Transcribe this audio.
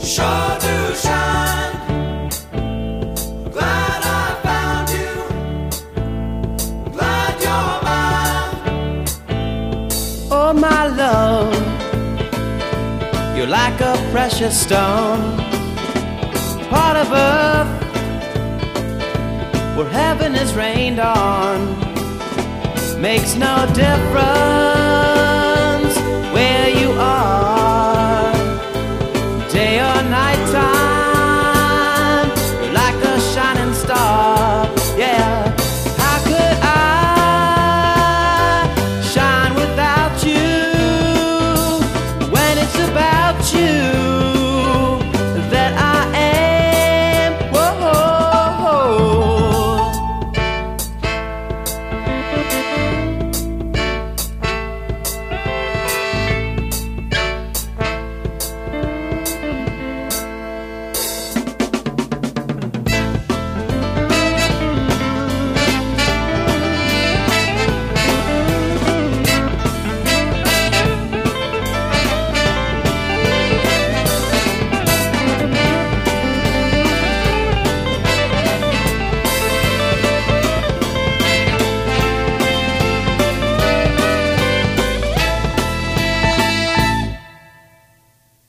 sure do shine. Glad I found you. Glad you're mine. Oh, my love, you're like a precious stone, part of earth where heaven is rained on. Makes no difference